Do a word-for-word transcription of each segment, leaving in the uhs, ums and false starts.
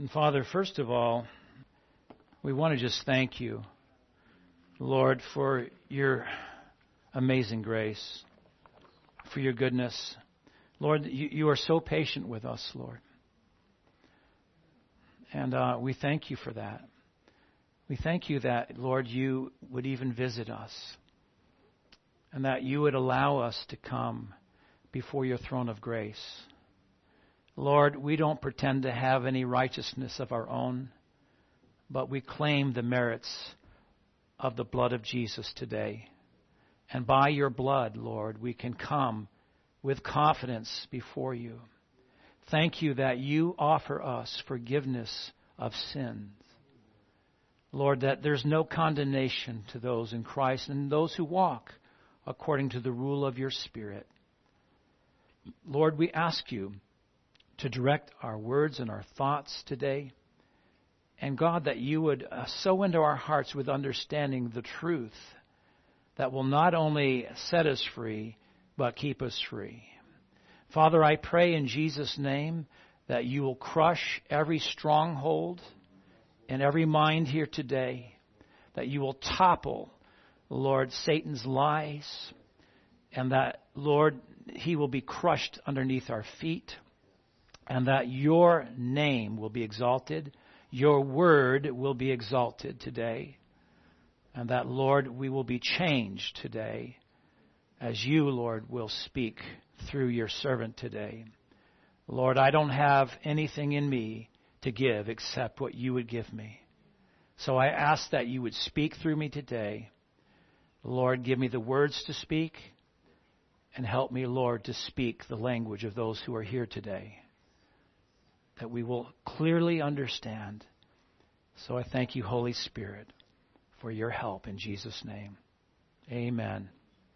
And Father, first of all, we want to just thank you, Lord, for your amazing grace, for your goodness. Lord, you, you are so patient with us, Lord. And uh, we thank you for that. We thank you that, Lord, you would even visit us and that you would allow us to come before your throne of grace. Lord, we don't pretend to have any righteousness of our own, but we claim the merits of the blood of Jesus today. And by your blood, Lord, we can come with confidence before you. Thank you that you offer us forgiveness of sins. Lord, that there's no condemnation to those in Christ and those who walk according to the rule of your Spirit. Lord, we ask you to direct our words and our thoughts today. And God, that you would uh, sow into our hearts with understanding the truth that will not only set us free, but keep us free. Father, I pray in Jesus' name that you will crush every stronghold in every mind here today, that you will topple, Lord, Satan's lies, and that, Lord, he will be crushed underneath our feet, and that your name will be exalted, your word will be exalted today, and that, Lord, we will be changed today as you, Lord, will speak through your servant today. Lord, I don't have anything in me to give except what you would give me. So I ask that you would speak through me today. Lord, give me the words to speak, and help me, Lord, to speak the language of those who are here today, that we will clearly understand. So I thank you, Holy Spirit, for your help in Jesus' name. Amen.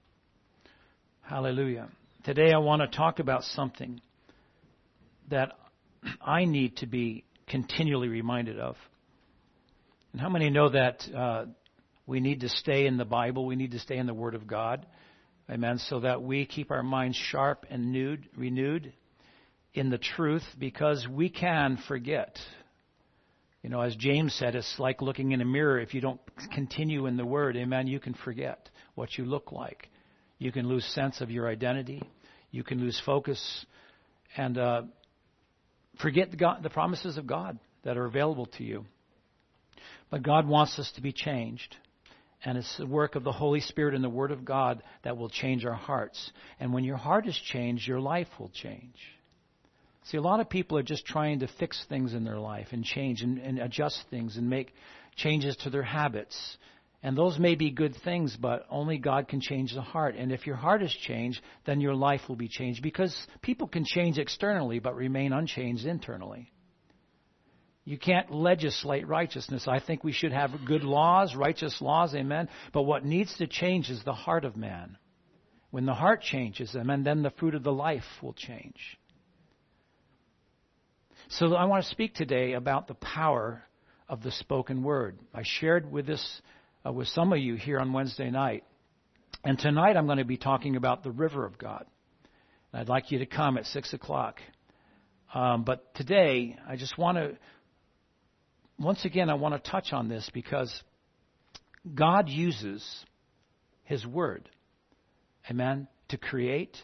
Hallelujah. Today I want to talk about something that I need to be continually reminded of. And how many know that uh, we need to stay in the Bible, we need to stay in the Word of God, amen, so that we keep our minds sharp and nude, renewed in the truth, because we can forget. You know, as James said, it's like looking in a mirror. If you don't continue in the Word, amen, you can forget what you look like. You can lose sense of your identity. You can lose focus and uh, forget the, God, the promises of God that are available to you. But God wants us to be changed. And it's the work of the Holy Spirit and the Word of God that will change our hearts. And when your heart is changed, your life will change. See, a lot of people are just trying to fix things in their life and change and, and adjust things and make changes to their habits. And those may be good things, but only God can change the heart. And if your heart is changed, then your life will be changed. Because people can change externally, but remain unchanged internally. You can't legislate righteousness. I think we should have good laws, righteous laws, amen. But what needs to change is the heart of man. When the heart changes, amen, then the fruit of the life will change. So I want to speak today about the power of the spoken word. I shared with this uh, with some of you here on Wednesday night. And tonight I'm going to be talking about the river of God. And I'd like you to come at six o'clock. Um, but today I just want to, once again, I want to touch on this because God uses His word, amen, to create.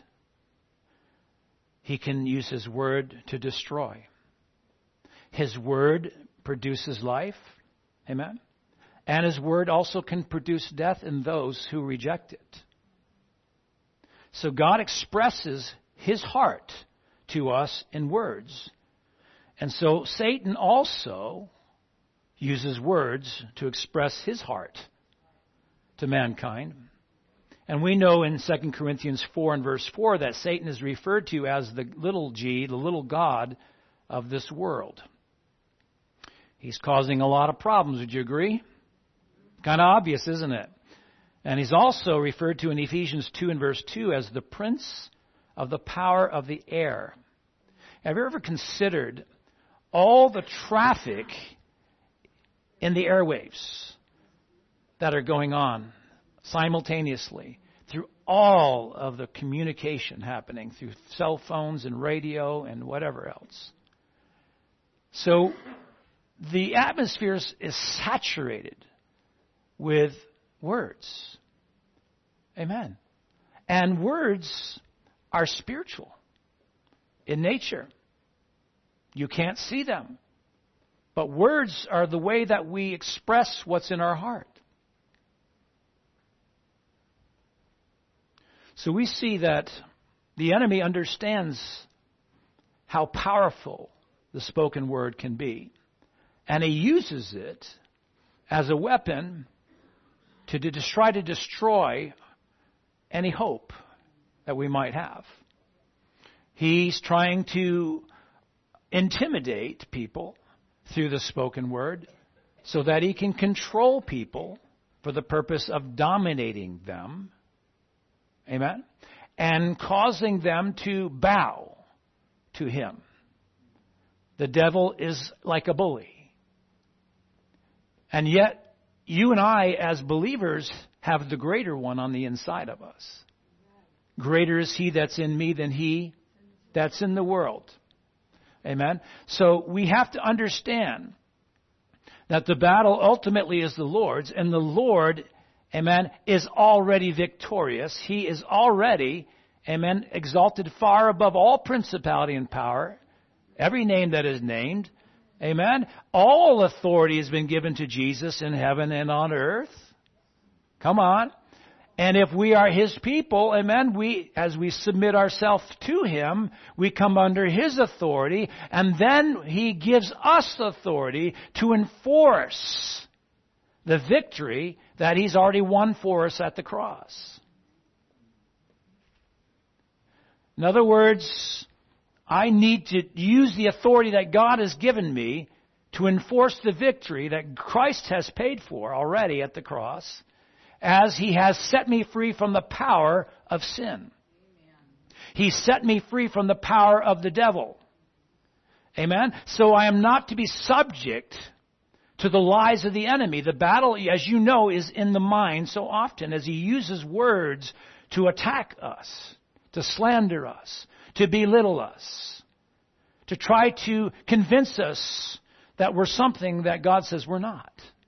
He can use His word to destroy. His word produces life. Amen. And His word also can produce death in those who reject it. So God expresses His heart to us in words. And so Satan also uses words to express his heart to mankind. And we know in Second Corinthians four and verse four that Satan is referred to as the little g, the little god of this world. He's causing a lot of problems, would you agree? Kind of obvious, isn't it? And he's also referred to in Ephesians two and verse two as the prince of the power of the air. Have you ever considered all the traffic in the airwaves that are going on simultaneously through all of the communication happening through cell phones and radio and whatever else? So the atmosphere is, is saturated with words. Amen. And words are spiritual in nature. You can't see them. But words are the way that we express what's in our heart. So we see that the enemy understands how powerful the spoken word can be. And he uses it as a weapon to, to try to destroy any hope that we might have. He's trying to intimidate people through the spoken word so that he can control people for the purpose of dominating them. Amen? And causing them to bow to him. The devil is like a bully. And yet, you and I as believers have the greater one on the inside of us. Greater is he that's in me than he that's in the world. Amen? So we have to understand that the battle ultimately is the Lord's, and the Lord, amen, is already victorious. He is already, amen, exalted far above all principality and power, every name that is named. Amen? All authority has been given to Jesus in heaven and on earth. Come on. And if we are his people, amen, we, as we submit ourselves to him, we come under his authority, and then he gives us authority to enforce the victory that he's already won for us at the cross. In other words, I need to use the authority that God has given me to enforce the victory that Christ has paid for already at the cross, as he has set me free from the power of sin. Amen. He set me free from the power of the devil. Amen? So I am not to be subject to the lies of the enemy. The battle, as you know, is in the mind so often as he uses words to attack us, to slander us, to belittle us, to try to convince us that we're something that God says we're not.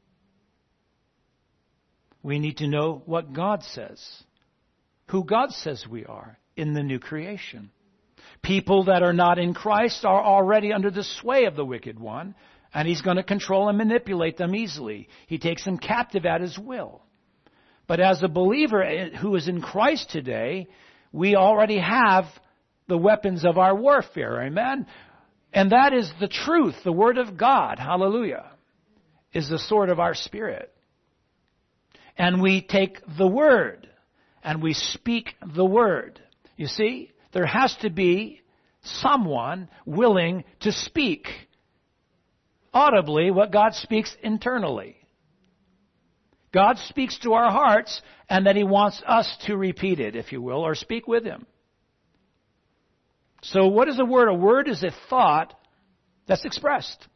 We need to know what God says, who God says we are in the new creation. People that are not in Christ are already under the sway of the wicked one, and he's going to control and manipulate them easily. He takes them captive at his will. But as a believer who is in Christ today, we already have the weapons of our warfare. Amen? And that is the truth, the Word of God. Hallelujah. Is the sword of our spirit. And we take the Word and we speak the Word. You see, there has to be someone willing to speak audibly what God speaks internally. God speaks to our hearts, and then he wants us to repeat it, if you will, or speak with him. So what is a word? A word is a thought that's expressed.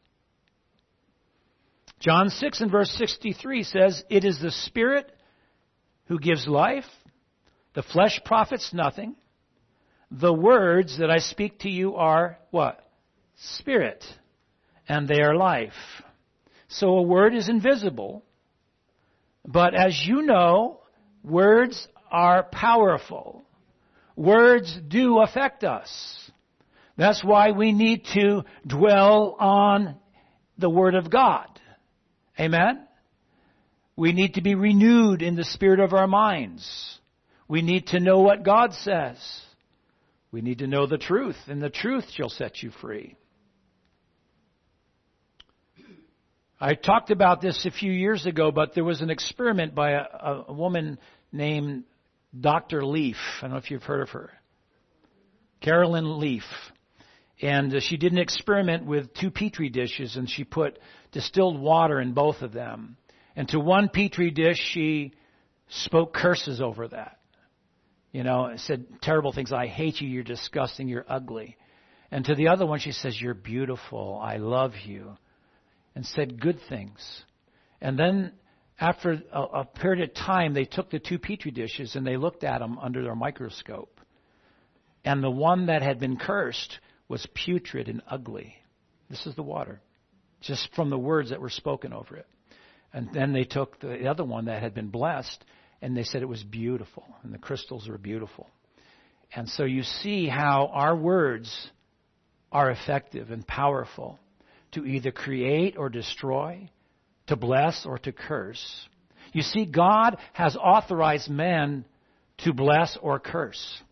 John six and verse sixty-three says, "It is the Spirit who gives life. The flesh profits nothing. The words that I speak to you are," what? Spirit. And they are life. So a word is invisible. But as you know, words are powerful. Words do affect us. That's why we need to dwell on the Word of God. Amen? We need to be renewed in the spirit of our minds. We need to know what God says. We need to know the truth, and the truth shall set you free. I talked about this a few years ago, but there was an experiment by a, a woman named Doctor Leaf. I don't know if you've heard of her. Carolyn Leaf. And uh, she did an experiment with two Petri dishes, and she put distilled water in both of them. And to one Petri dish, she spoke curses over that. You know, said terrible things. I hate you, you're disgusting, you're ugly. And to the other one, she says, you're beautiful, I love you. And said good things. And then after a, a period of time, they took the two Petri dishes and they looked at them under their microscope. And the one that had been cursed was putrid and ugly. This is the water. just from the words that were spoken over it. And then they took the other one that had been blessed, and they said it was beautiful, and the crystals were beautiful. And so you see how our words are effective and powerful to either create or destroy, to bless or to curse. You see, God has authorized men to bless or curse.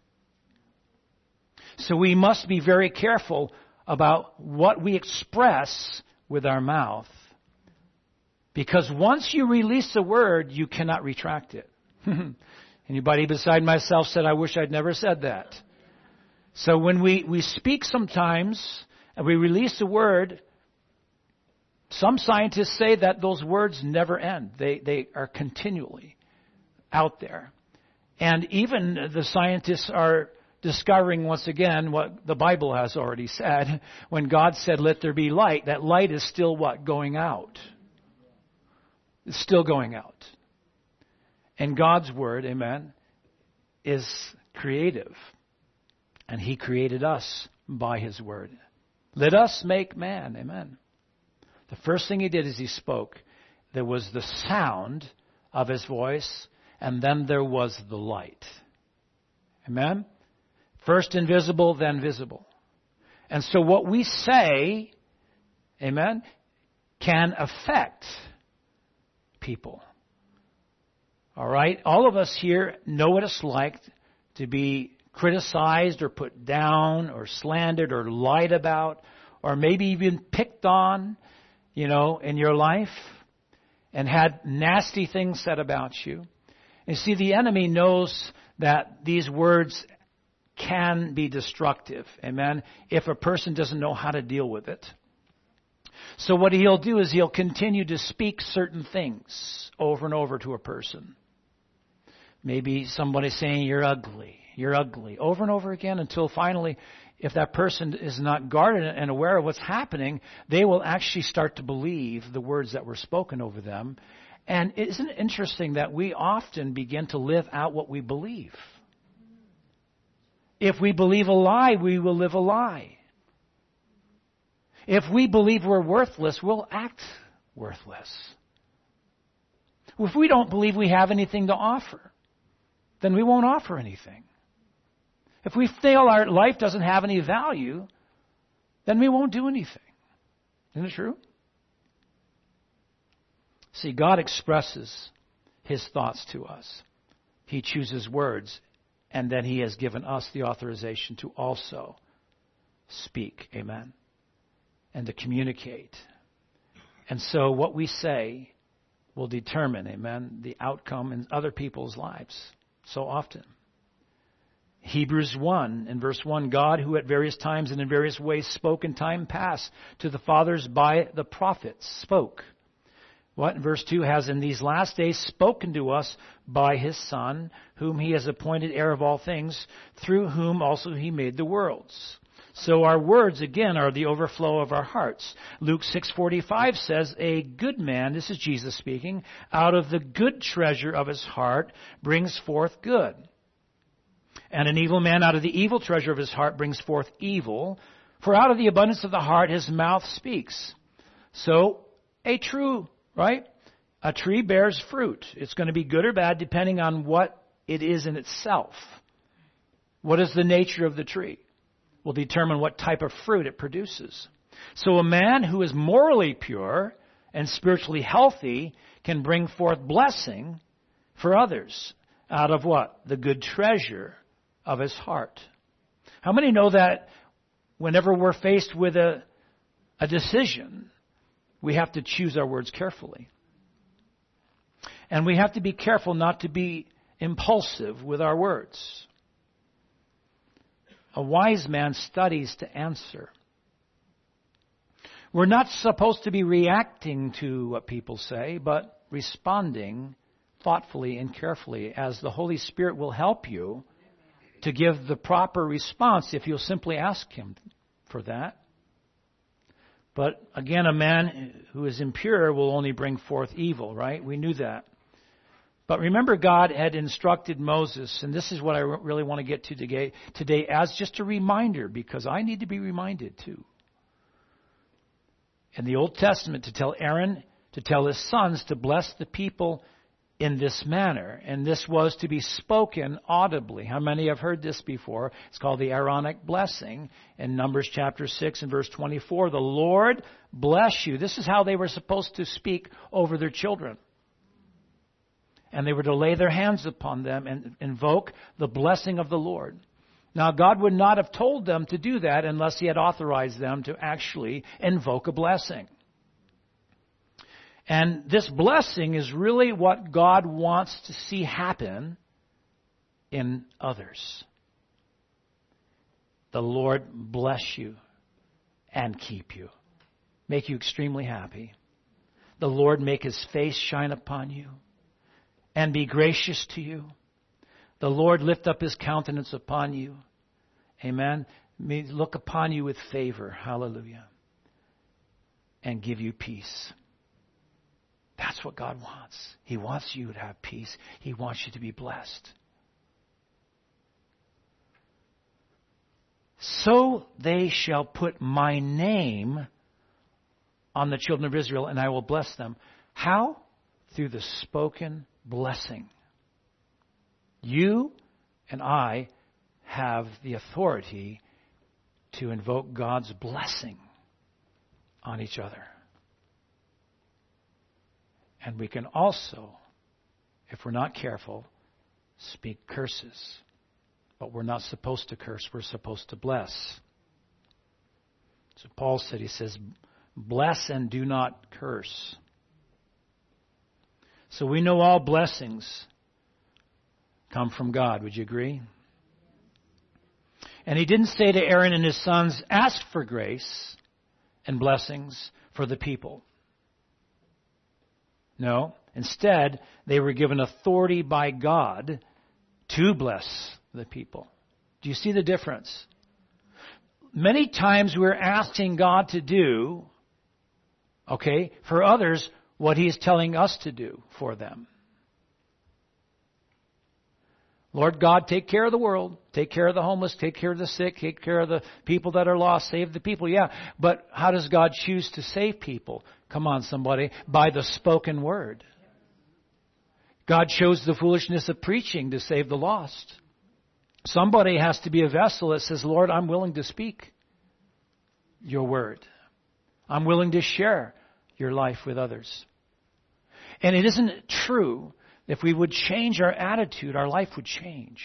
So we must be very careful about what we express with our mouth. Because once you release a word, you cannot retract it. Anybody beside myself said, I wish I'd never said that. So when we, we speak sometimes and we release a word, some scientists say that those words never end. They, they are continually out there. And even the scientists are discovering once again what the Bible has already said. When God said, let there be light, that light is still what? Going out. It's still going out. And God's word, amen, is creative. And He created us by His word. Let us make man, amen. The first thing He did is He spoke. There was the sound of His voice, and then there was the light. Amen? First invisible, then visible. And so what we say, amen, can affect people. All right? All of us here know what it's like to be criticized or put down or slandered or lied about or maybe even picked on, you know, in your life and had nasty things said about you. And see, the enemy knows that these words can be destructive, amen, if a person doesn't know how to deal with it. So what he'll do is he'll continue to speak certain things over and over to a person. Maybe somebody saying, you're ugly, you're ugly, over and over again until finally, if that person is not guarded and aware of what's happening, they will actually start to believe the words that were spoken over them. And isn't it interesting that we often begin to live out what we believe? If we believe a lie, we will live a lie. If we believe we're worthless, we'll act worthless. If we don't believe we have anything to offer, then we won't offer anything. If we feel our life doesn't have any value, then we won't do anything. Isn't it true? See, God expresses His thoughts to us. He chooses words, and then He has given us the authorization to also speak. Amen. And to communicate. And so what we say will determine, amen, the outcome in other people's lives so often. Hebrews one, in verse one, God, who at various times and in various ways spoke in time past to the fathers by the prophets, spoke. What? In verse two, has in these last days spoken to us by His Son, whom He has appointed heir of all things, through whom also He made the worlds. So our words, again, are the overflow of our hearts. Luke six forty-five says, a good man, this is Jesus speaking, out of the good treasure of his heart brings forth good. And an evil man out of the evil treasure of his heart brings forth evil. For out of the abundance of the heart his mouth speaks. So a true, right? A tree bears fruit. It's going to be good or bad depending on what it is in itself. What is the nature of the tree? Will determine what type of fruit it produces. So a man who is morally pure and spiritually healthy can bring forth blessing for others out of what? The good treasure of his heart. How many know that whenever we're faced with a, a decision, we have to choose our words carefully? And we have to be careful not to be impulsive with our words. A wise man studies to answer. We're not supposed to be reacting to what people say, but responding thoughtfully and carefully, as the Holy Spirit will help you to give the proper response if you'll simply ask Him for that. But again, a man who is impure will only bring forth evil, right? We knew that. But remember, God had instructed Moses, and this is what I really want to get to today, today as just a reminder, because I need to be reminded too. in the Old Testament to tell Aaron, to tell his sons to bless the people in this manner. And this was to be spoken audibly. How many have heard this before? It's called the Aaronic blessing in Numbers chapter six and verse twenty-four. The Lord bless you. This is how they were supposed to speak over their children. And they were to lay their hands upon them and invoke the blessing of the Lord. Now, God would not have told them to do that unless He had authorized them to actually invoke a blessing. And this blessing is really what God wants to see happen in others. The Lord bless you and keep you, make you extremely happy. The Lord make His face shine upon you and be gracious to you. The Lord lift up His countenance upon you. Amen. May look upon you with favor. Hallelujah. And give you peace. That's what God wants. He wants you to have peace. He wants you to be blessed. So they shall put my name on the children of Israel, and I will bless them. How? Through the spoken blessing. You and I have the authority to invoke God's blessing on each other. And we can also, if we're not careful, speak curses. But we're not supposed to curse. We're supposed to bless. So Paul said, he says, bless and do not curse. So we know all blessings come from God. Would you agree? And he didn't say to Aaron and his sons, ask for grace and blessings for the people. No. Instead, they were given authority by God to bless the people. Do you see the difference? Many times we're asking God to do, okay, for others, what He is telling us to do for them. Lord God, take care of the world. Take care of the homeless. Take care of the sick. Take care of the people that are lost. Save the people. Yeah, but how does God choose to save people? Come on, somebody. By the spoken word. God chose the foolishness of preaching to save the lost. Somebody has to be a vessel that says, Lord, I'm willing to speak your word. I'm willing to share your life with others. And it isn't true. If we would change our attitude, our life would change.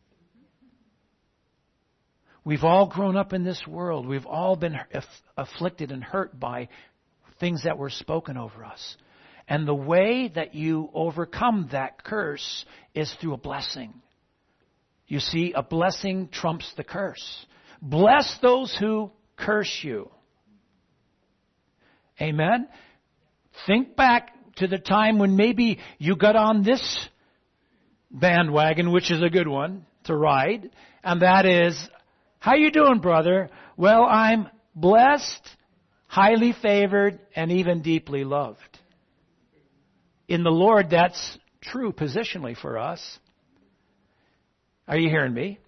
We've all grown up in this world. We've all been aff- afflicted and hurt by things that were spoken over us. And the way that you overcome that curse is through a blessing. You see, a blessing trumps the curse. Bless those who curse you. Amen? Think back to the time when maybe you got on this bandwagon, which is a good one to ride, and that is, how you doing, brother? Well, I'm blessed, highly favored, and even deeply loved. In the Lord, that's true positionally for us. Are you hearing me?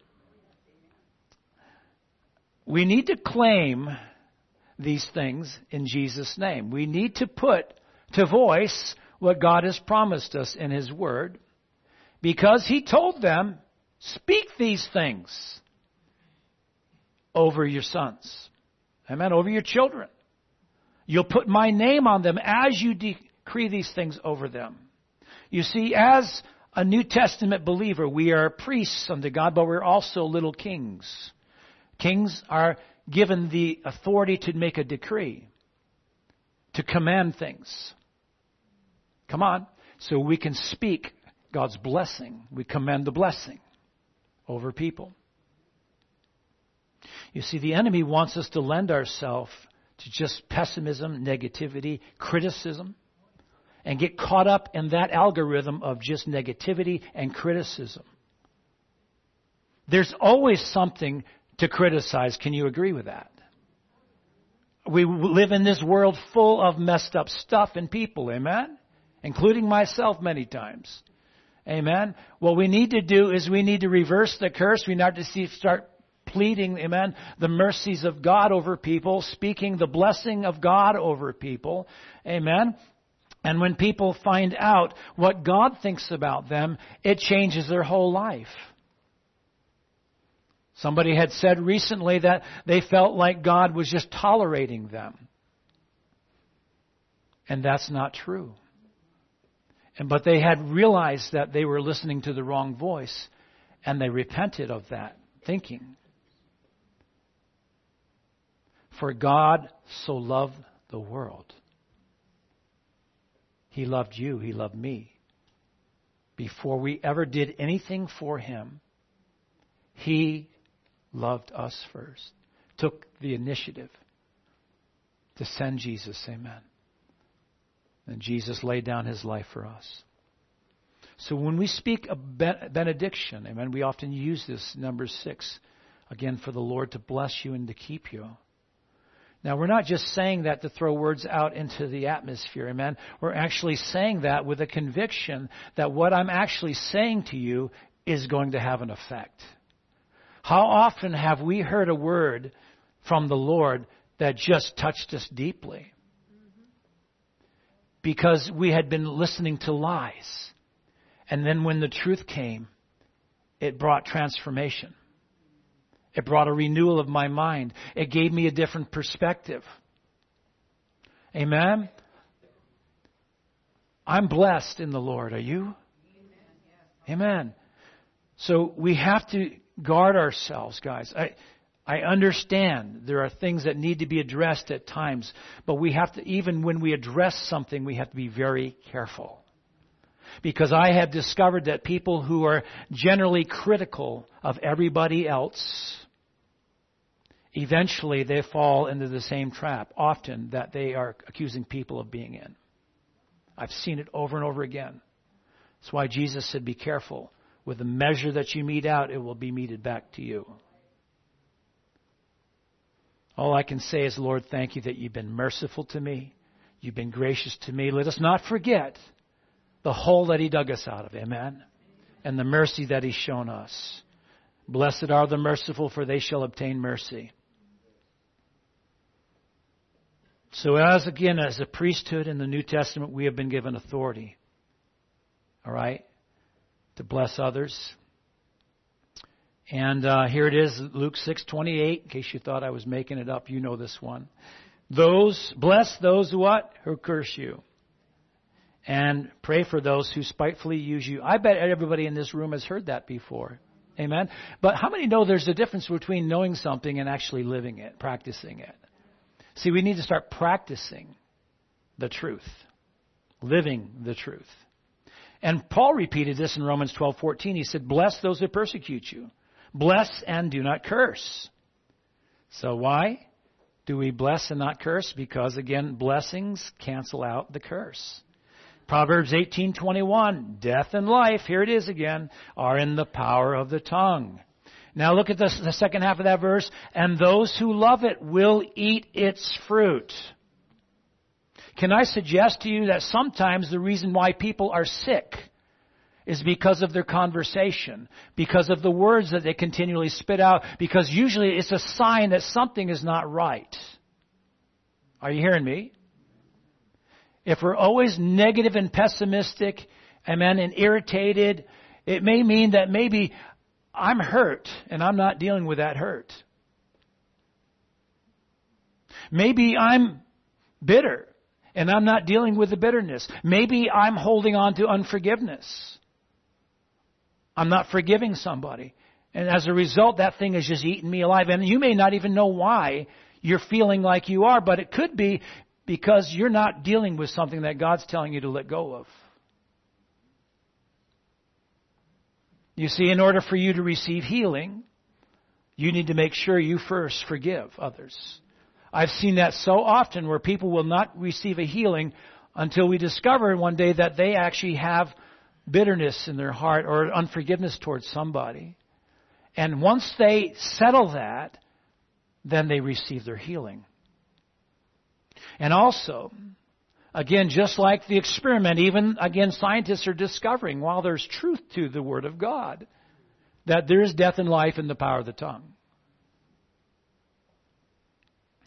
We need to claim these things in Jesus' name. We need to put to voice what God has promised us in His Word, because He told them, speak these things over your sons. Amen. Over your children. You'll put my name on them as you decree these things over them. You see, as a New Testament believer, we are priests unto God, but we're also little kings. Kings are given the authority to make a decree, to command things. Come on. So we can speak God's blessing. We command the blessing over people. You see, the enemy wants us to lend ourselves to just pessimism, negativity, criticism, and get caught up in that algorithm of just negativity and criticism. There's always something to criticize. Can you agree with that? We live in this world full of messed up stuff and people, amen? Including myself many times. Amen? What we need to do is we need to reverse the curse. We need to see, start pleading, amen, the mercies of God over people, speaking the blessing of God over people, amen. And when people find out what God thinks about them, it changes their whole life. Somebody had said recently that they felt like God was just tolerating them. And that's not true. And but they had realized that they were listening to the wrong voice, and they repented of that thinking. For God so loved the world. He loved you. He loved me. Before we ever did anything for Him, He loved us first. Took the initiative to send Jesus. Amen. And Jesus laid down His life for us. So when we speak a benediction, amen, we often use this, number six, again, for the Lord to bless you and to keep you. Now, we're not just saying that to throw words out into the atmosphere, amen. We're actually saying that with a conviction that what I'm actually saying to you is going to have an effect. How often have we heard a word from the Lord that just touched us deeply? Because we had been listening to lies. And then when the truth came, it brought transformation. It brought a renewal of my mind. It gave me a different perspective. Amen? I'm blessed in the Lord. Are you? Amen. So we have to guard ourselves, guys. I I understand there are things that need to be addressed at times, but we have to, even when we address something, we have to be very careful. Because I have discovered that people who are generally critical of everybody else, eventually they fall into the same trap, often that they are accusing people of being in. I've seen it over and over again. That's why Jesus said, be careful. With the measure that you mete out, it will be meted back to you. All I can say is, Lord, thank you that you've been merciful to me. You've been gracious to me. Let us not forget the hole that He dug us out of. Amen. And the mercy that He's shown us. Blessed are the merciful, for they shall obtain mercy. So as, again, as a priesthood in the New Testament, we have been given authority. All right? To bless others. And uh, here it is, Luke six twenty-eight. In case you thought I was making it up, you know this one. Those, bless those who what? Who curse you. And pray for those who spitefully use you. I bet everybody in this room has heard that before. Amen? But how many know there's a difference between knowing something and actually living it, practicing it? See, we need to start practicing the truth. Living the truth. And Paul repeated this in Romans twelve fourteen. He said, bless those who persecute you. Bless and do not curse. So why do we bless and not curse? Because, again, blessings cancel out the curse. Proverbs eighteen twenty-one, death and life, here it is again, are in the power of the tongue. Now look at this, the second half of that verse. And those who love it will eat its fruit. Can I suggest to you that sometimes the reason why people are sick is because of their conversation, because of the words that they continually spit out, because usually it's a sign that something is not right. Are you hearing me? If we're always negative and pessimistic, amen, and irritated, it may mean that maybe I'm hurt and I'm not dealing with that hurt. Maybe I'm bitter and I'm not dealing with the bitterness. Maybe I'm holding on to unforgiveness. I'm not forgiving somebody. And as a result, that thing is just eating me alive. And you may not even know why you're feeling like you are, but it could be because you're not dealing with something that God's telling you to let go of. You see, in order for you to receive healing, you need to make sure you first forgive others. I've seen that so often where people will not receive a healing until we discover one day that they actually have bitterness in their heart or unforgiveness towards somebody. And once they settle that, then they receive their healing. And also, again, just like the experiment, even, again, scientists are discovering, while there's truth to the Word of God, that there is death and life in the power of the tongue.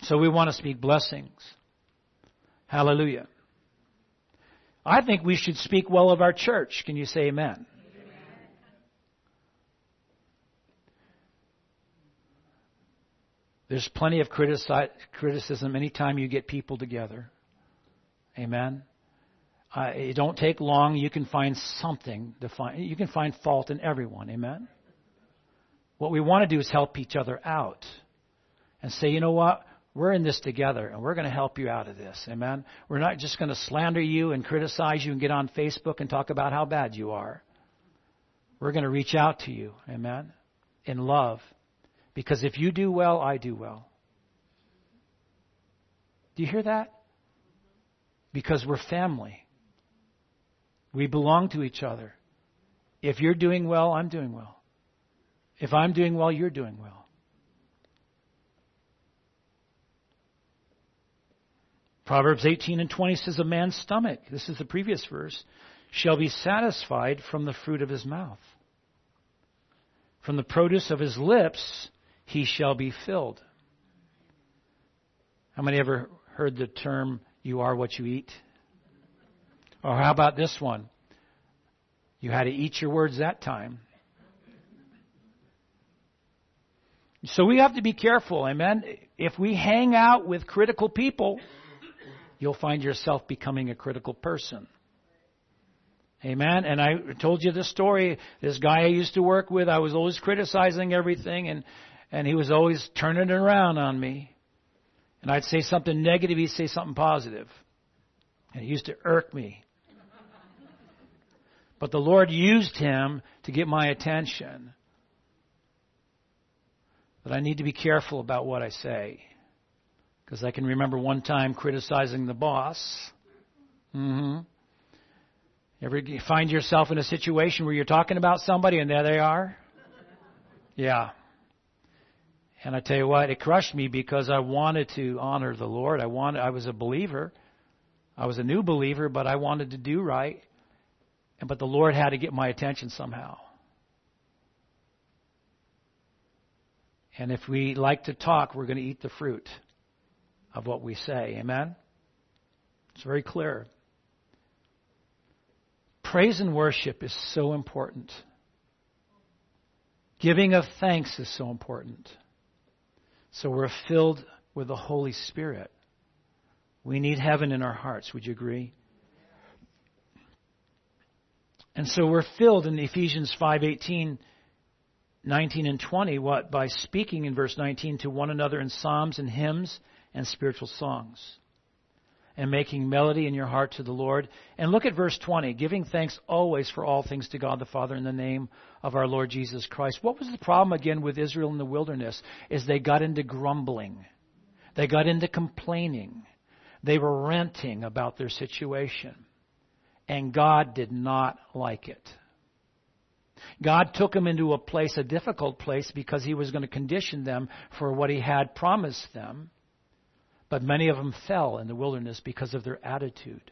So we want to speak blessings. Hallelujah. I think we should speak well of our church. Can you say amen? There's plenty of critici- criticism anytime you get people together. Amen. Uh, it don't take long. You can find something to find. You can find fault in everyone. Amen. What we want to do is help each other out and say, you know what? We're in this together, and we're going to help you out of this. Amen. We're not just going to slander you and criticize you and get on Facebook and talk about how bad you are. We're going to reach out to you. Amen. In love. Because if you do well, I do well. Do you hear that? Because we're family. We belong to each other. If you're doing well, I'm doing well. If I'm doing well, you're doing well. Proverbs eighteen and twenty says, a man's stomach, this is the previous verse, shall be satisfied from the fruit of his mouth. From the produce of his lips, he shall be filled. How many ever heard the term, you are what you eat? Or how about this one? You had to eat your words that time. So we have to be careful, amen? If we hang out with critical people, you'll find yourself becoming a critical person. Amen. And I told you this story. This guy I used to work with, I was always criticizing everything, and, and he was always turning it around on me. And I'd say something negative, he'd say something positive. And it used to irk me. But the Lord used him to get my attention. But I need to be careful about what I say. Because I can remember one time criticizing the boss. Mm-hmm. Ever find yourself in a situation where you're talking about somebody and there they are? Yeah. And I tell you what, it crushed me because I wanted to honor the Lord. I wanted, I was a believer. I was a new believer, but I wanted to do right. And but the Lord had to get my attention somehow. And if we like to talk, we're going to eat the fruit of what we say. Amen? It's very clear. Praise and worship is so important. Giving of thanks is so important. So we're filled with the Holy Spirit. We need heaven in our hearts. Would you agree? And so we're filled in Ephesians five eighteen, nineteen, and twenty, what? By speaking in verse nineteen to one another in psalms and hymns and spiritual songs, and making melody in your heart to the Lord. And look at verse twenty, giving thanks always for all things to God the Father in the name of our Lord Jesus Christ. What was the problem again with Israel in the wilderness? Is they got into grumbling. They got into complaining. They were ranting about their situation. And God did not like it. God took them into a place, a difficult place, because He was going to condition them for what He had promised them. But many of them fell in the wilderness because of their attitude.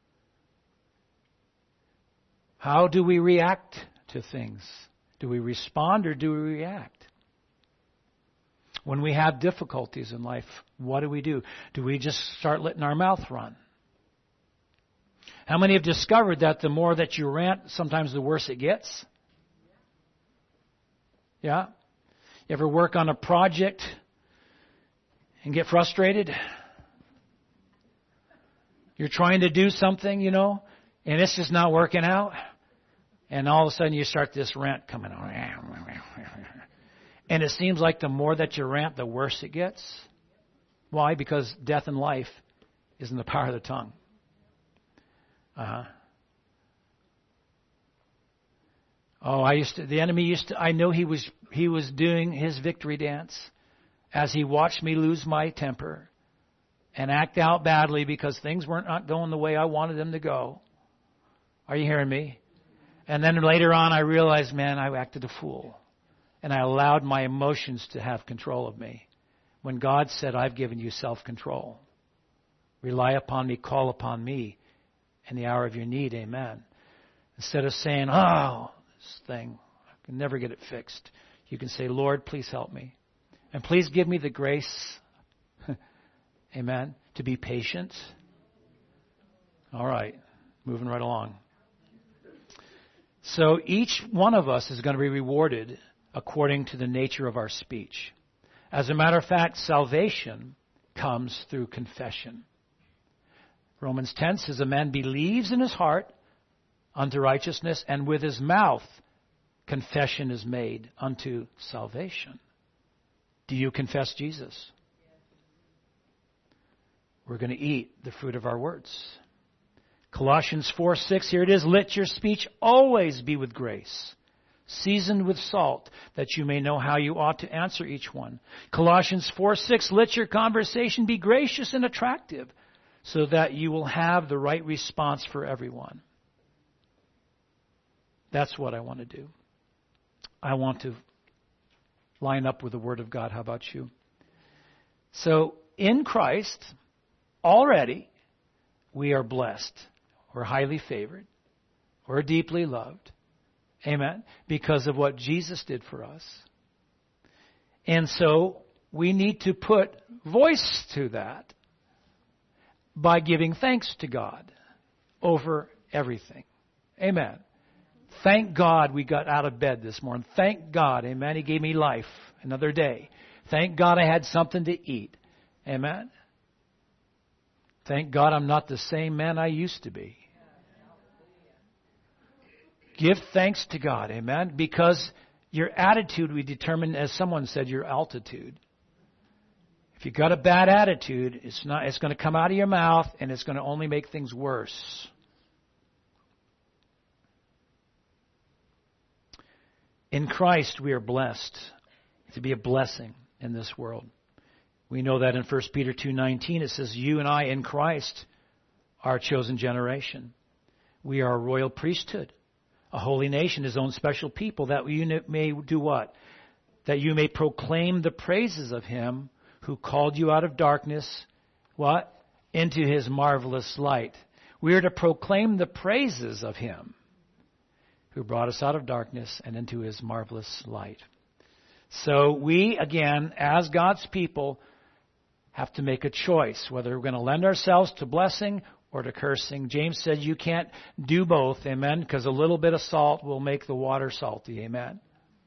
How do we react to things? Do we respond or do we react? When we have difficulties in life, what do we do? Do we just start letting our mouth run? How many have discovered that the more that you rant, sometimes the worse it gets? Yeah? You ever work on a project and get frustrated? You're trying to do something, you know, and it's just not working out. And all of a sudden you start this rant coming on. And it seems like the more that you rant, the worse it gets. Why? Because death and life is in the power of the tongue. Uh-huh. Oh, I used to, the enemy used to, I know he was, he was doing his victory dance as he watched me lose my temper and act out badly because things weren't not going the way I wanted them to go. Are you hearing me? And then later on I realized, man, I acted a fool. And I allowed my emotions to have control of me. When God said, I've given you self-control. Rely upon me, call upon me in the hour of your need. Amen. Instead of saying, oh, this thing, I can never get it fixed. You can say, Lord, please help me. And please give me the grace Amen. To be patient. All right. Moving right along. So each one of us is going to be rewarded according to the nature of our speech. As a matter of fact, salvation comes through confession. Romans ten says, a man believes in his heart unto righteousness, and with his mouth confession is made unto salvation. Do you confess Jesus? We're going to eat the fruit of our words. Colossians four six, here it is, let your speech always be with grace, seasoned with salt, that you may know how you ought to answer each one. Colossians four six, let your conversation be gracious and attractive, so that you will have the right response for everyone. That's what I want to do. I want to line up with the Word of God. How about you? So, in Christ, already, we are blessed. We're highly favored. We're deeply loved. Amen. Because of what Jesus did for us. And so, we need to put voice to that by giving thanks to God over everything. Amen. Thank God we got out of bed this morning. Thank God, amen, He gave me life another day. Thank God I had something to eat. Amen. Thank God I'm not the same man I used to be. Give thanks to God, amen, because your attitude we determine, as someone said, your altitude. If you've got a bad attitude, it's not. It's going to come out of your mouth, and it's going to only make things worse. In Christ, we are blessed to be a blessing in this world. We know that in First Peter two nineteen, it says, you and I in Christ are a chosen generation. We are a royal priesthood, a holy nation, His own special people, that you may do what? That you may proclaim the praises of Him who called you out of darkness, what? Into His marvelous light. We are to proclaim the praises of Him who brought us out of darkness and into His marvelous light. So we, again, as God's people, have to make a choice whether we're going to lend ourselves to blessing or to cursing. James said you can't do both, amen, because a little bit of salt will make the water salty, amen.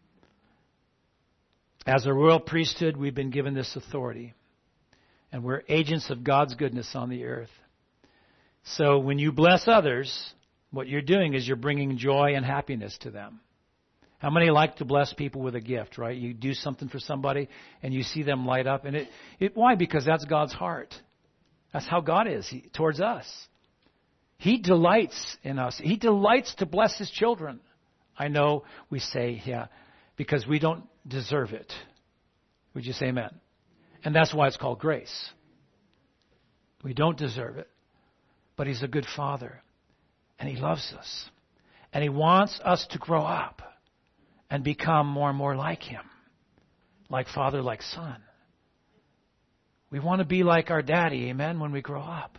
As a royal priesthood, we've been given this authority, and we're agents of God's goodness on the earth. So when you bless others, what you're doing is you're bringing joy and happiness to them. How many like to bless people with a gift, right? You do something for somebody and you see them light up. And it, it why? Because that's God's heart. That's how God is he, towards us. He delights in us. He delights to bless His children. I know we say, yeah, because we don't deserve it. Would you say amen? And that's why it's called grace. We don't deserve it. But He's a good Father. And He loves us. And He wants us to grow up and become more and more like Him. Like Father, like Son. We want to be like our daddy, amen, when we grow up.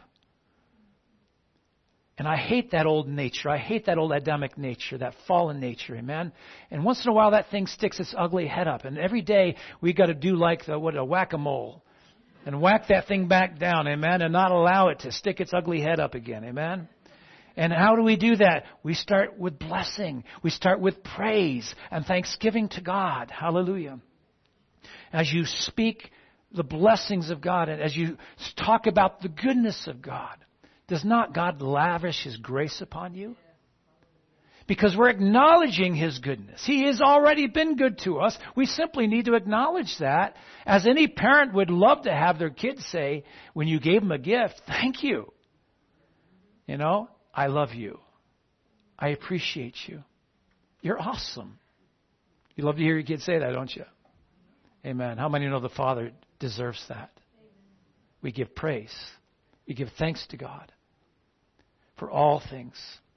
And I hate that old nature. I hate that old Adamic nature, that fallen nature, amen. And once in a while that thing sticks its ugly head up. And every day we got to do like the, what, a whack-a-mole. And whack that thing back down, amen, and not allow it to stick its ugly head up again, amen. And how do we do that? We start with blessing. We start with praise and thanksgiving to God. Hallelujah. As you speak the blessings of God and as you talk about the goodness of God, does not God lavish His grace upon you? Because we're acknowledging His goodness. He has already been good to us. We simply need to acknowledge that, as any parent would love to have their kids say, when you gave them a gift, thank you. You know, I love you. I appreciate you. You're awesome. You love to hear your kids say that, don't you? Amen. How many know the Father deserves that? We give praise. We give thanks to God for all things.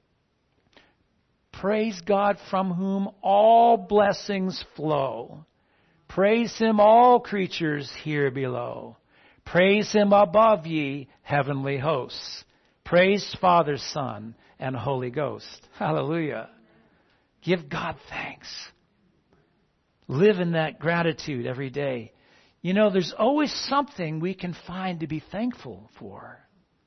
Praise God from whom all blessings flow. Praise Him, all creatures here below. Praise Him above ye heavenly hosts. Praise Father, Son, and Holy Ghost. Hallelujah. Give God thanks. Live in that gratitude every day. You know, there's always something we can find to be thankful for.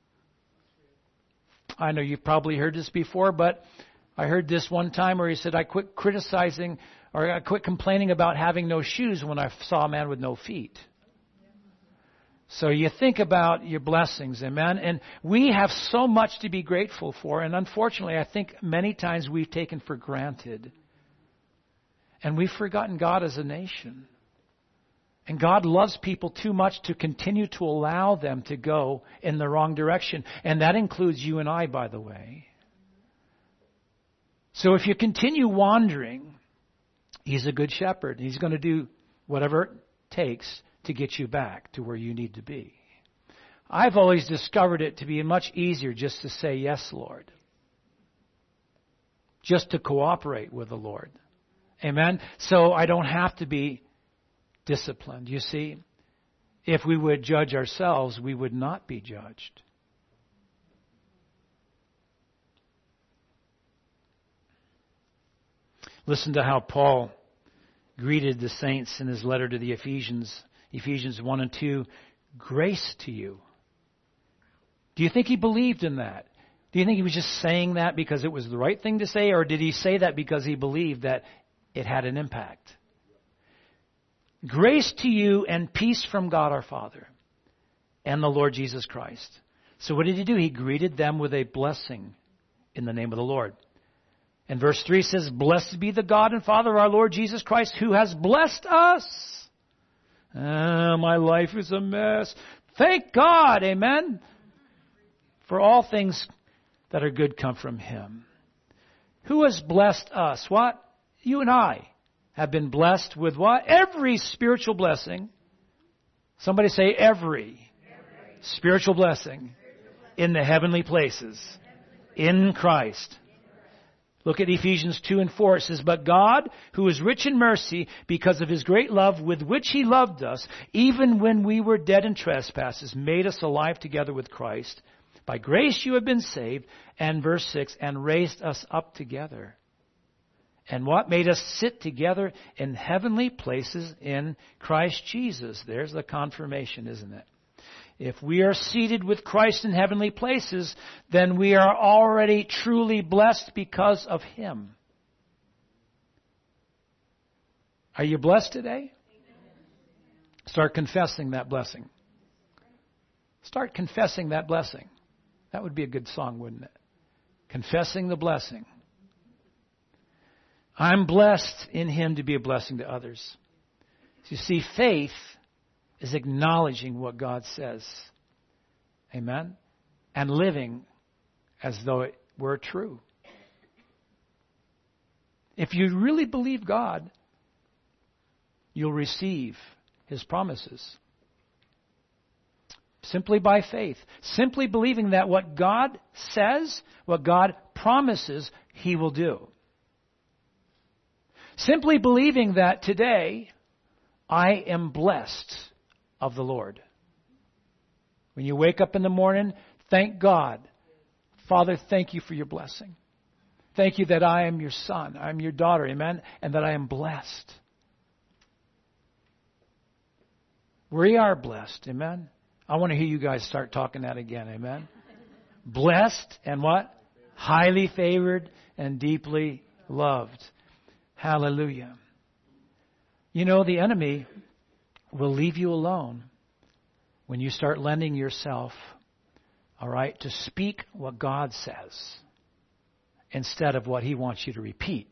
I know you've probably heard this before, but I heard this one time where he said, I quit criticizing or I quit complaining about having no shoes when I saw a man with no feet. So you think about your blessings, amen? And we have so much to be grateful for, and unfortunately, I think many times we've taken for granted. And we've forgotten God as a nation. And God loves people too much to continue to allow them to go in the wrong direction. And that includes you and I, by the way. So if you continue wandering, He's a good shepherd. He's going to do whatever it takes to get you back to where you need to be. I've always discovered it to be much easier just to say, yes, Lord. Just to cooperate with the Lord. Amen? So I don't have to be disciplined. You see, if we would judge ourselves, we would not be judged. Listen to how Paul greeted the saints in his letter to the Ephesians. Ephesians one and two, grace to you. Do you think he believed in that? Do you think he was just saying that because it was the right thing to say, or did he say that because he believed that it had an impact? Grace to you and peace from God our Father and the Lord Jesus Christ. So what did he do? He greeted them with a blessing in the name of the Lord. And verse three says, blessed be the God and Father of our Lord Jesus Christ, who has blessed us. Ah, my life is a mess. Thank God, amen, for all things that are good come from Him. Who has blessed us? What? You and I have been blessed with what? Every spiritual blessing. Somebody say every, every. Spiritual blessing in the heavenly places in Christ. Look at Ephesians two and four. It says, but God, who is rich in mercy, because of His great love with which He loved us, even when we were dead in trespasses, made us alive together with Christ. By grace you have been saved. And verse six, and raised us up together. And what? Made us sit together in heavenly places in Christ Jesus. There's the confirmation, isn't it? If we are seated with Christ in heavenly places, then we are already truly blessed because of Him. Are you blessed today? Start confessing that blessing. Start confessing that blessing. That would be a good song, wouldn't it? Confessing the blessing. I'm blessed in Him to be a blessing to others. You see, faith is acknowledging what God says. Amen? And living as though it were true. If you really believe God, you'll receive His promises. Simply by faith. Simply believing that what God says, what God promises, He will do. Simply believing that today, I am blessed of the Lord. When you wake up in the morning, thank God. Father, thank you for your blessing. Thank you that I am your son, I am your daughter, amen, and that I am blessed. We are blessed, amen. I want to hear you guys start talking that again, amen. Blessed and what? Highly favored and deeply loved. Hallelujah. You know, the enemy will leave you alone when you start lending yourself, all right, to speak what God says instead of what He wants you to repeat.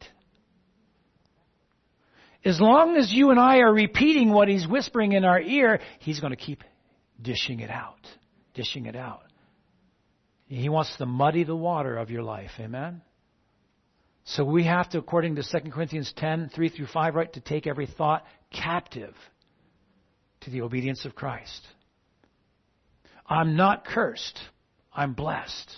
As long as you and I are repeating what He's whispering in our ear, He's going to keep dishing it out, dishing it out. He wants to muddy the water of your life, amen? So we have to, according to Second Corinthians ten, three through five, right, to take every thought captive to the obedience of Christ. I'm not cursed. I'm blessed.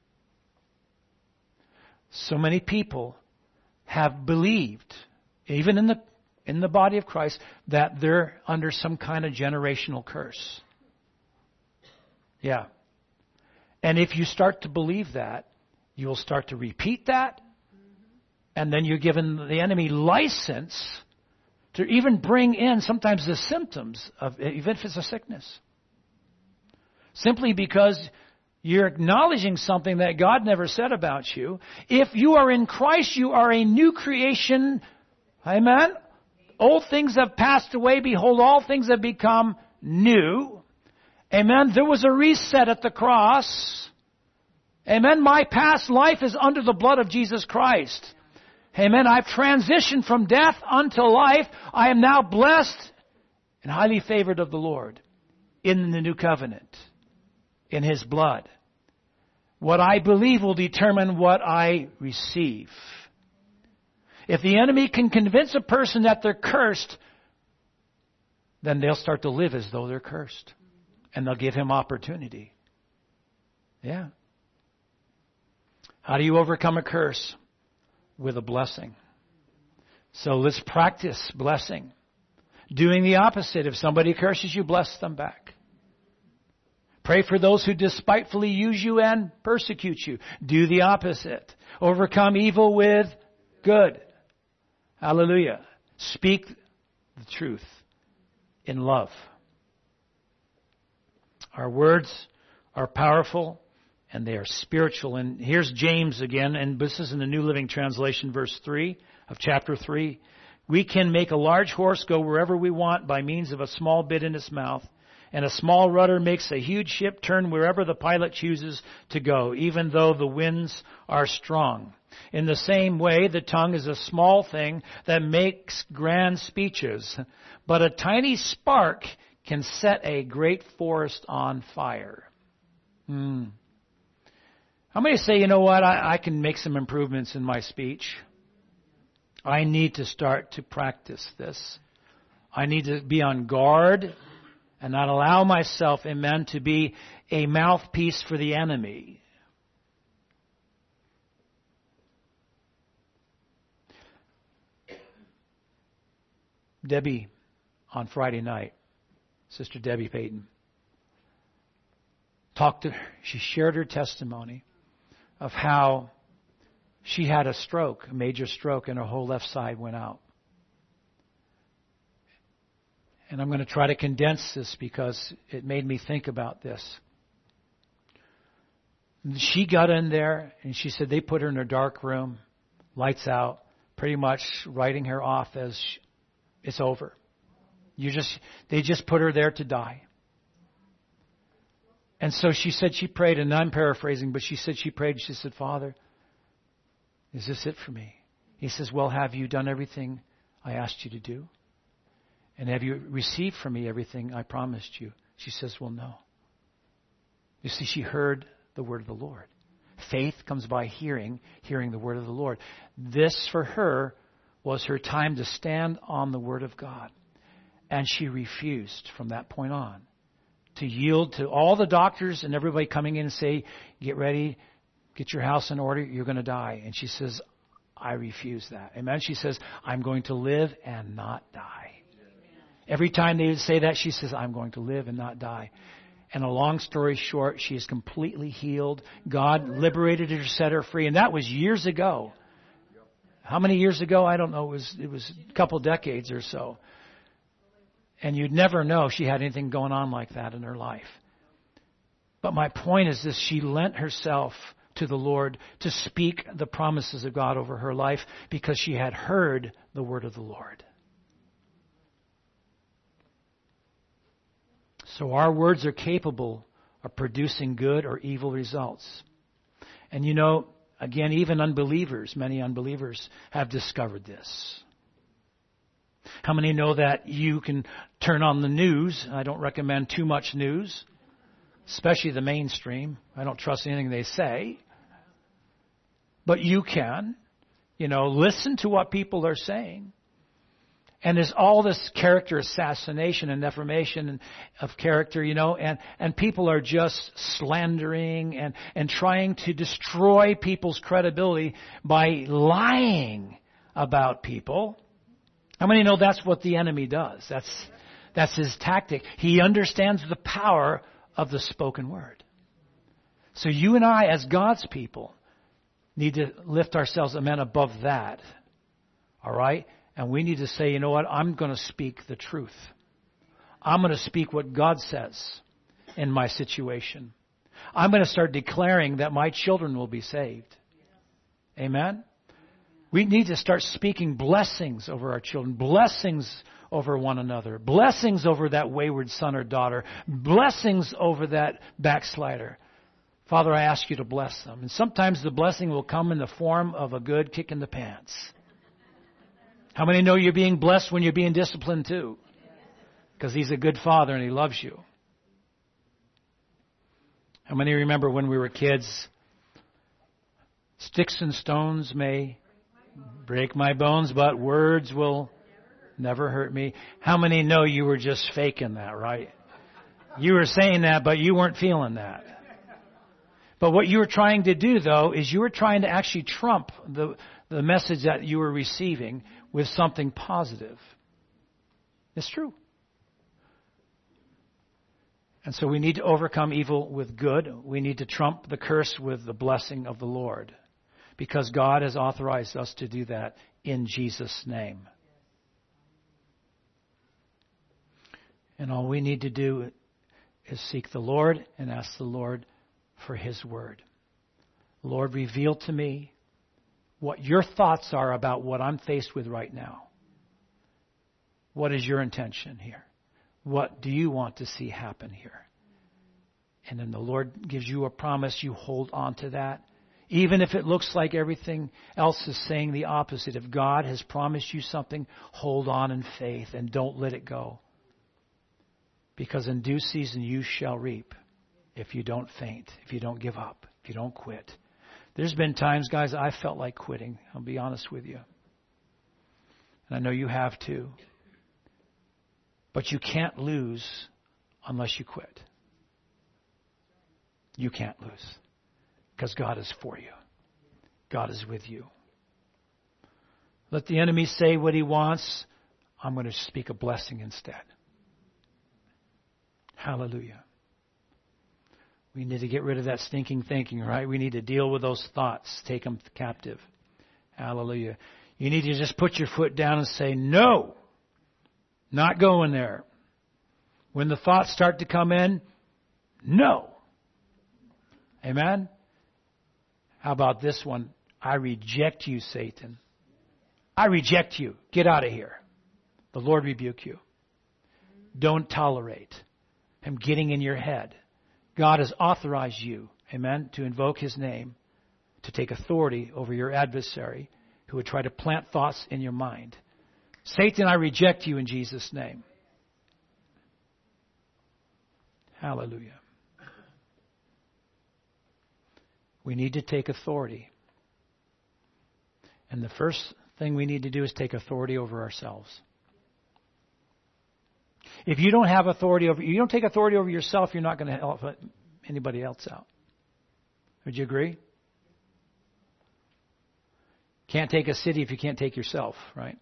So many people have believed, even in the in the body of Christ, that they're under some kind of generational curse. Yeah. And if you start to believe that, you'll start to repeat that, and then you're given the enemy license to even bring in sometimes the symptoms of, even if it's a sickness. Simply because you're acknowledging something that God never said about you. If you are in Christ, you are a new creation. Amen? Old things have passed away. Behold, all things have become new. Amen? There was a reset at the cross. Amen? My past life is under the blood of Jesus Christ. Amen? I've transitioned from death unto life. I am now blessed and highly favored of the Lord in the new covenant, in His blood. What I believe will determine what I receive. If the enemy can convince a person that they're cursed, then they'll start to live as though they're cursed. And they'll give him opportunity. Yeah. How do you overcome a curse? With a blessing. So let's practice blessing. Doing the opposite. If somebody curses you, bless them back. Pray for those who despitefully use you and persecute you. Do the opposite. Overcome evil with good. Hallelujah. Speak the truth in love. Our words are powerful and they are spiritual. And here's James again, and this is in the New Living Translation, verse three of chapter three. We can make a large horse go wherever we want by means of a small bit in its mouth. And a small rudder makes a huge ship turn wherever the pilot chooses to go, even though the winds are strong. In the same way, the tongue is a small thing that makes grand speeches, but a tiny spark can set a great forest on fire. Hmm. How many say, you know what, I, I can make some improvements in my speech? I need to start to practice this. I need to be on guard and not allow myself, amen, to be a mouthpiece for the enemy. Debbie, on Friday night, Sister Debbie Payton, talked to her. She shared her testimony of how she had a stroke, a major stroke, and her whole left side went out. And I'm going to try to condense this because it made me think about this. She got in there and she said they put her in a dark room, lights out, pretty much writing her off as it's over. You just, they just put her there to die. And so she said she prayed, and I'm paraphrasing, but she said she prayed. She said, Father, is this it for me? He says, well, have you done everything I asked you to do? And have you received from me everything I promised you? She says, well, no. You see, she heard the word of the Lord. Faith comes by hearing, hearing the word of the Lord. This, for her, was her time to stand on the word of God. And she refused from that point on to yield to all the doctors and everybody coming in and say, get ready, get your house in order, you're going to die. And she says, I refuse that. Amen. She says, I'm going to live and not die. Every time they would say that, she says, I'm going to live and not die. And a long story short, she is completely healed. God liberated her, set her free. And that was years ago. How many years ago? I don't know. It was, it was a couple decades or so. And you'd never know she had anything going on like that in her life. But my point is this, she lent herself to the Lord to speak the promises of God over her life because she had heard the word of the Lord. So our words are capable of producing good or evil results. And you know, again, even unbelievers, many unbelievers have discovered this. How many know that you can turn on the news? I don't recommend too much news, especially the mainstream. I don't trust anything they say. But you can, you know, listen to what people are saying. And there's all this character assassination and defamation of character, you know, and, and people are just slandering and, and trying to destroy people's credibility by lying about people. How many know that's what the enemy does? That's, that's his tactic. He understands the power of the spoken word. So you and I, as God's people, need to lift ourselves, amen, above that. All right? And we need to say, you know what, I'm going to speak the truth. I'm going to speak what God says in my situation. I'm going to start declaring that my children will be saved. Amen? We need to start speaking blessings over our children, blessings over one another, blessings over that wayward son or daughter, blessings over that backslider. Father, I ask you to bless them. And sometimes the blessing will come in the form of a good kick in the pants. How many know you're being blessed when you're being disciplined too? Because He's a good Father and He loves you. How many remember when we were kids, sticks and stones may break my bones, but words will never hurt me? How many know you were just faking that, right? You were saying that, but you weren't feeling that. But what you were trying to do, though, is you were trying to actually trump the, the message that you were receiving with something positive. It's true. And so we need to overcome evil with good. We need to trump the curse with the blessing of the Lord. Because God has authorized us to do that in Jesus' name. And all we need to do is seek the Lord and ask the Lord for His word. Lord, reveal to me what your thoughts are about what I'm faced with right now. What is your intention here? What do you want to see happen here? And then the Lord gives you a promise. You hold on to that. Even if it looks like everything else is saying the opposite. If God has promised you something, hold on in faith and don't let it go. Because in due season you shall reap if you don't faint, if you don't give up, if you don't quit. There's been times, guys, I felt like quitting. I'll be honest with you. And I know you have too. But you can't lose unless you quit. You can't lose. Because God is for you. God is with you. Let the enemy say what he wants. I'm going to speak a blessing instead. Hallelujah. We need to get rid of that stinking thinking, right? We need to deal with those thoughts. Take them captive. Hallelujah. You need to just put your foot down and say, no, not going there. When the thoughts start to come in, no. Amen? How about this one? I reject you, Satan. I reject you. Get out of here. The Lord rebuke you. Don't tolerate him getting in your head. God has authorized you, amen, to invoke His name, to take authority over your adversary who would try to plant thoughts in your mind. Satan, I reject you in Jesus' name. Hallelujah. We need to take authority. And the first thing we need to do is take authority over ourselves. If you don't have authority over, you don't take authority over yourself, you're not going to help anybody else out. Would you agree? Can't take a city if you can't take yourself, right?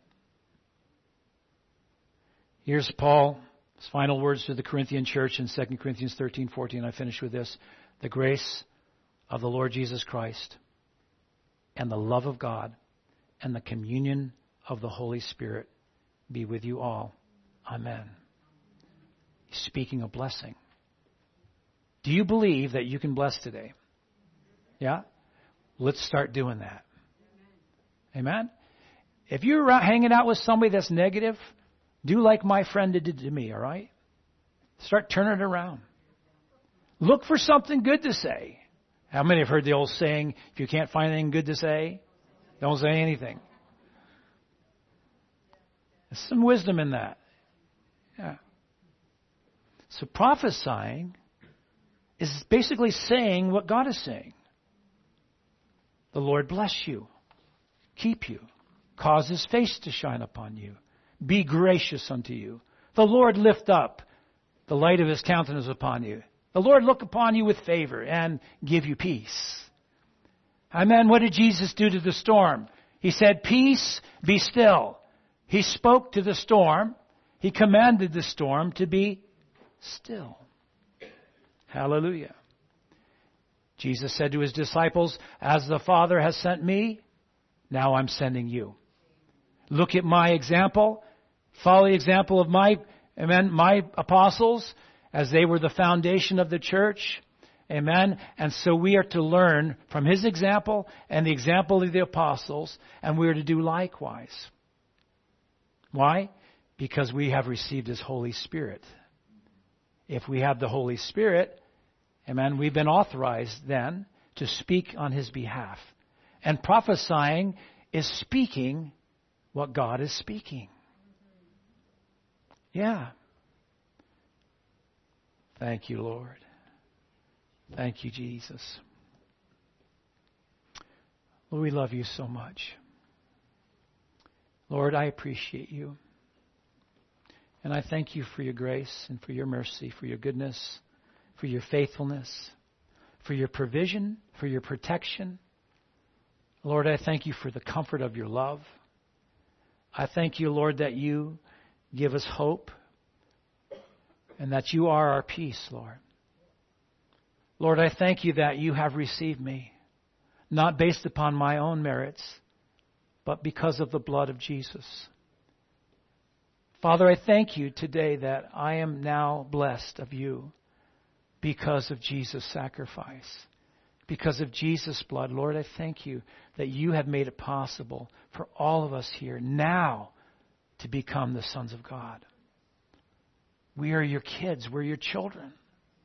Here's Paul's final words to the Corinthian church in Second Corinthians thirteen fourteen. I finish with this. The grace of the Lord Jesus Christ and the love of God and the communion of the Holy Spirit be with you all. Amen. He's speaking a blessing. Do you believe that you can bless today? Yeah? Let's start doing that. Amen? If you're hanging out with somebody that's negative, do like my friend did to me, all right? Start turning it around. Look for something good to say. How many have heard the old saying, if you can't find anything good to say, don't say anything? There's some wisdom in that. Yeah. So prophesying is basically saying what God is saying. The Lord bless you, keep you, cause His face to shine upon you, be gracious unto you. The Lord lift up the light of His countenance upon you. The Lord look upon you with favor and give you peace. Amen. What did Jesus do to the storm? He said, peace, be still. He spoke to the storm. He commanded the storm to be still. Hallelujah. Jesus said to His disciples, as the Father has sent me, now I'm sending you. Look at my example. Follow the example of my, amen, my apostles as they were the foundation of the church. Amen. And so we are to learn from his example and the example of the apostles, and we are to do likewise. Why? Because we have received his Holy Spirit. If we have the Holy Spirit, amen, we've been authorized then to speak on his behalf. And prophesying is speaking what God is speaking. Yeah. Thank you, Lord. Thank you, Jesus. Lord, we love you so much. Lord, I appreciate you. And I thank you for your grace and for your mercy, for your goodness, for your faithfulness, for your provision, for your protection. Lord, I thank you for the comfort of your love. I thank you, Lord, that you give us hope and that you are our peace, Lord. Lord, I thank you that you have received me, not based upon my own merits, but because of the blood of Jesus. Father, I thank you today that I am now blessed of you because of Jesus' sacrifice, because of Jesus' blood. Lord, I thank you that you have made it possible for all of us here now to become the sons of God. We are your kids. We're your children.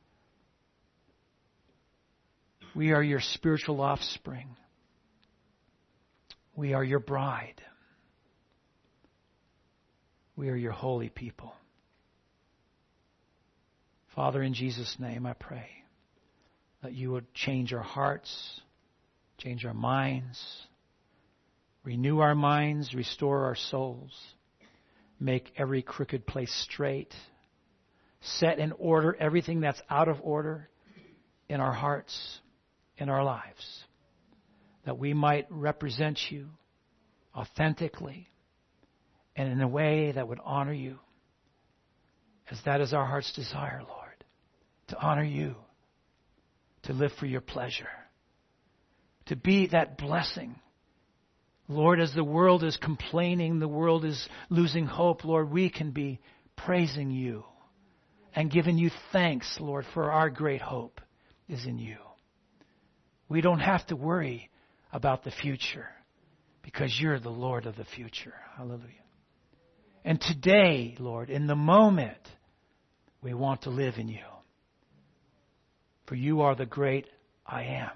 We are your spiritual offspring. We are your bride. We are your holy people. Father, in Jesus' name I pray that you would change our hearts, change our minds, renew our minds, restore our souls, make every crooked place straight, set in order everything that's out of order in our hearts, in our lives, that we might represent you authentically and in a way that would honor you, as that is our heart's desire, Lord, to honor you, to live for your pleasure, to be that blessing. Lord, as the world is complaining, the world is losing hope, Lord, we can be praising you and giving you thanks, Lord, for our great hope is in you. We don't have to worry about the future because you're the Lord of the future. Hallelujah. And today, Lord, in the moment, we want to live in you. For you are the great I am.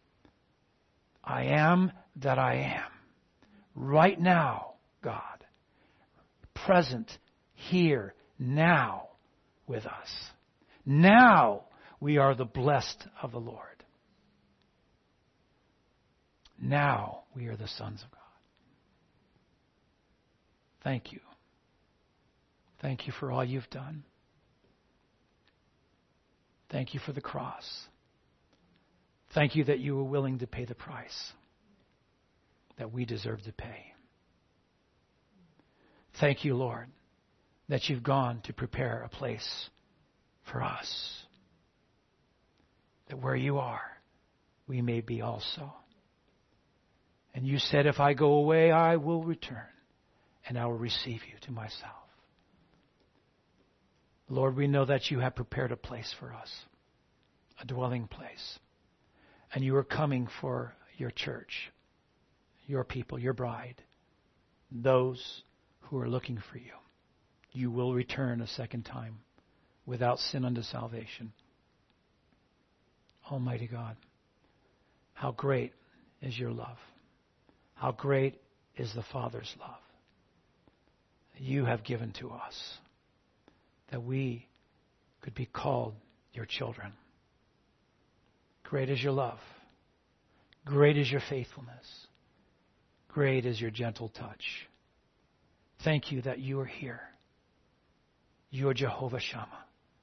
I am that I am. Right now, God. Present here, now, with us. Now, we are the blessed of the Lord. Now, we are the sons of God. Thank you. Thank you for all you've done. Thank you for the cross. Thank you that you were willing to pay the price that we deserve to pay. Thank you, Lord, that you've gone to prepare a place for us, that where you are, we may be also. And you said, if I go away, I will return, and I will receive you to myself. Lord, we know that you have prepared a place for us, a dwelling place. And you are coming for your church, your people, your bride, those who are looking for you. You will return a second time without sin unto salvation. Almighty God, how great is your love. How great is the Father's love that you have given to us, that we could be called your children. Great is your love. Great is your faithfulness. Great is your gentle touch. Thank you that you are here. You are Jehovah Shammah,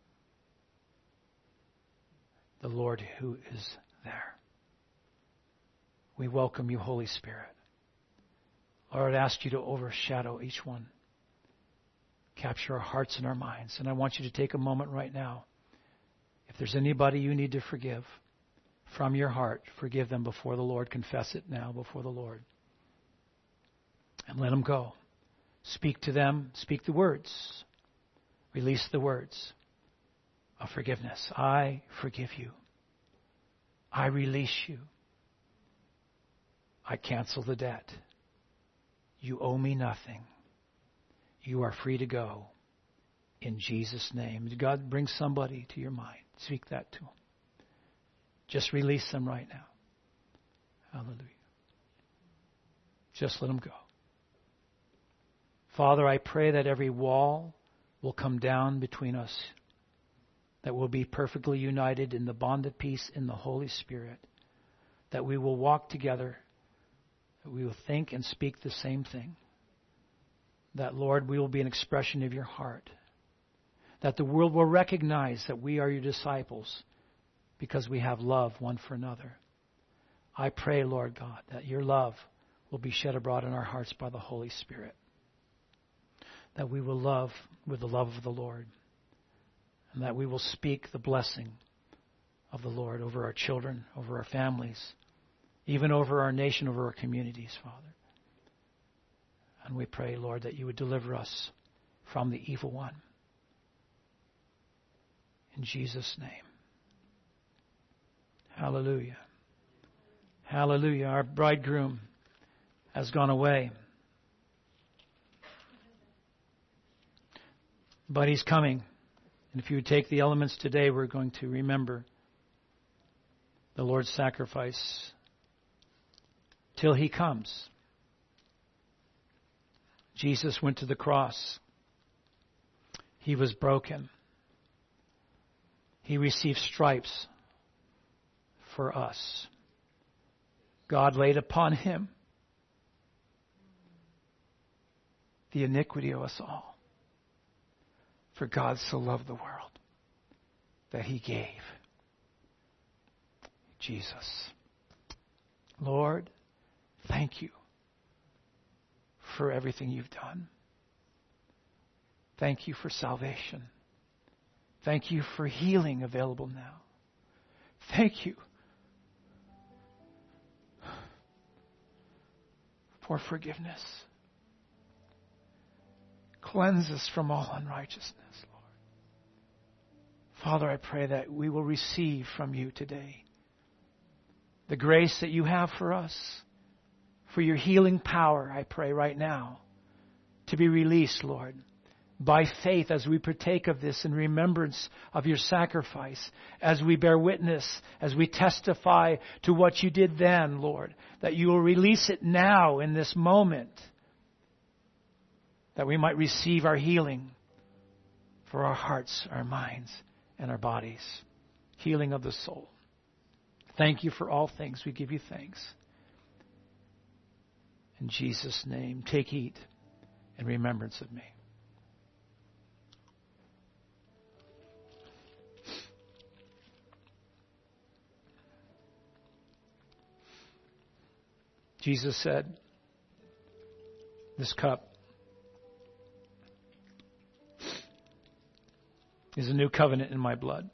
the Lord who is there. We welcome you, Holy Spirit. Lord, I ask you to overshadow each one. Capture our hearts and our minds. And I want you to take a moment right now. If there's anybody you need to forgive from your heart, forgive them before the Lord. Confess it now before the Lord. And let them go. Speak to them. Speak the words. Release the words of forgiveness. I forgive you. I release you. I cancel the debt. You owe me nothing. You are free to go. In Jesus' name. Did God bring somebody to your mind? Speak that to them. Just release them right now. Hallelujah. Just let them go. Father, I pray that every wall will come down between us, that we'll be perfectly united in the bond of peace in the Holy Spirit, that we will walk together, that we will think and speak the same thing, that, Lord, we will be an expression of your heart, that the world will recognize that we are your disciples because we have love one for another. I pray, Lord God, that your love will be shed abroad in our hearts by the Holy Spirit, that we will love with the love of the Lord, and that we will speak the blessing of the Lord over our children, over our families, even over our nation, over our communities, Father. And we pray, Lord, that you would deliver us from the evil one. In Jesus' name. Hallelujah. Hallelujah. Our bridegroom has gone away. But he's coming. And if you would take the elements today, we're going to remember the Lord's sacrifice till he comes. Jesus went to the cross. He was broken. He received stripes for us. God laid upon him the iniquity of us all. For God so loved the world that he gave Jesus. Lord, thank you for everything you've done. Thank you for salvation. Thank you for healing available now. Thank you for forgiveness. Cleanse us from all unrighteousness, Lord. Father, I pray that we will receive from you today the grace that you have for us, for your healing power, I pray right now, to be released, Lord, by faith as we partake of this in remembrance of your sacrifice, as we bear witness, as we testify to what you did then, Lord, that you will release it now in this moment, that we might receive our healing for our hearts, our minds, and our bodies. Healing of the soul. Thank you for all things. We give you thanks. In Jesus' name, take heed in remembrance of me. Jesus said, this cup is a new covenant in my blood.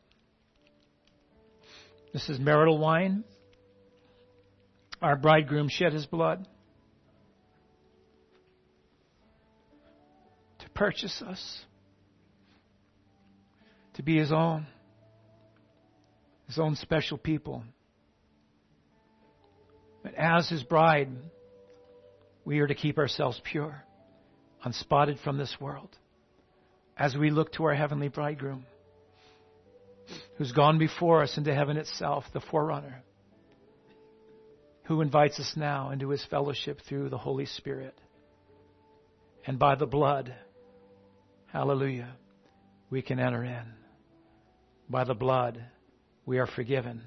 This is marital wine. Our bridegroom shed his blood to purchase us, to be his own, his own special people. But as his bride, we are to keep ourselves pure, unspotted from this world, as we look to our heavenly bridegroom, who's gone before us into heaven itself, the forerunner, who invites us now into his fellowship through the Holy Spirit. And by the blood, hallelujah, we can enter in. By the blood, we are forgiven.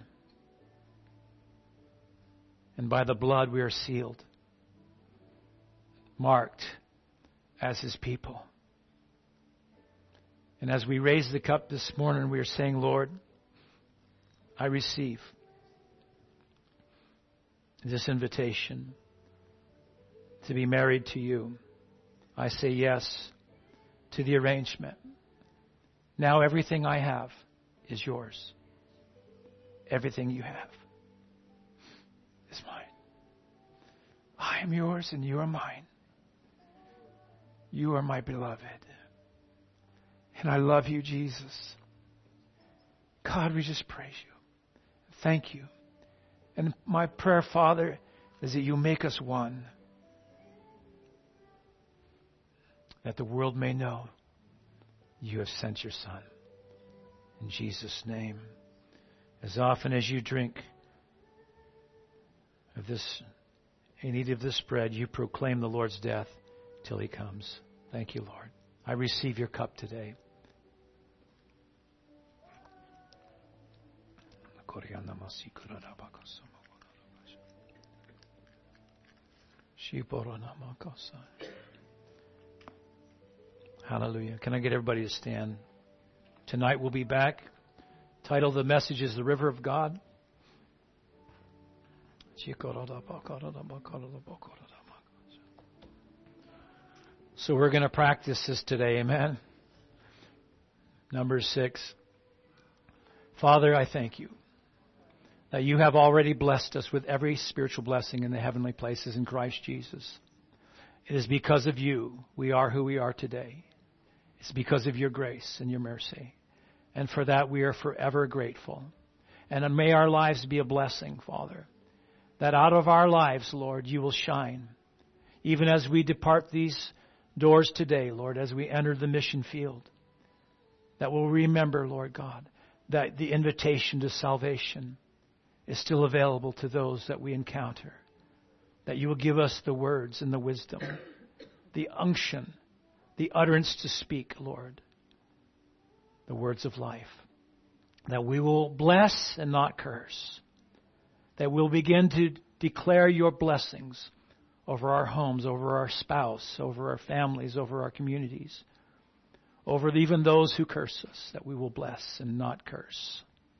And by the blood, we are sealed, marked as his people. And as we raise the cup this morning, we are saying, Lord, I receive this invitation to be married to you. I say yes to the arrangement. Now everything I have is yours. Everything you have is mine. I am yours and you are mine. You are my beloved. And I love you, Jesus. God, we just praise you. Thank you. And my prayer, Father, is that you make us one. That the world may know you have sent your Son. In Jesus' name. As often as you drink of this, and eat of this bread, you proclaim the Lord's death till he comes. Thank you, Lord. I receive your cup today. Hallelujah. Can I get everybody to stand? Tonight we'll be back. Title of the message is The River of God. So we're going to practice this today. Amen. Number six. Father, I thank you that you have already blessed us with every spiritual blessing in the heavenly places in Christ Jesus. It is because of you we are who we are today. It's because of your grace and your mercy. And for that we are forever grateful. And may our lives be a blessing, Father. That out of our lives, Lord, you will shine. Even as we depart these doors today, Lord, as we enter the mission field. That we'll remember, Lord God, that the invitation to salvation is still available to those that we encounter. That you will give us the words and the wisdom, the unction, the utterance to speak, Lord, the words of life. That we will bless and not curse. That we'll begin to declare your blessings over our homes, over our spouse, over our families, over our communities, over even those who curse us, that we will bless and not curse.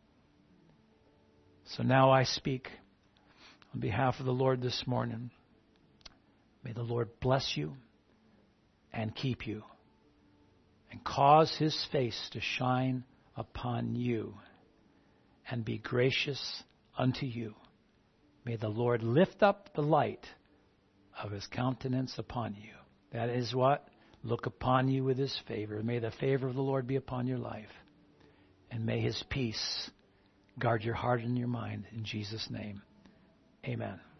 So now I speak on behalf of the Lord this morning. May the Lord bless you and keep you and cause his face to shine upon you and be gracious unto you. May the Lord lift up the light of his countenance upon you. That is what? Look upon you with his favor. May the favor of the Lord be upon your life. And may his peace guard your heart and your mind. In Jesus' name, amen.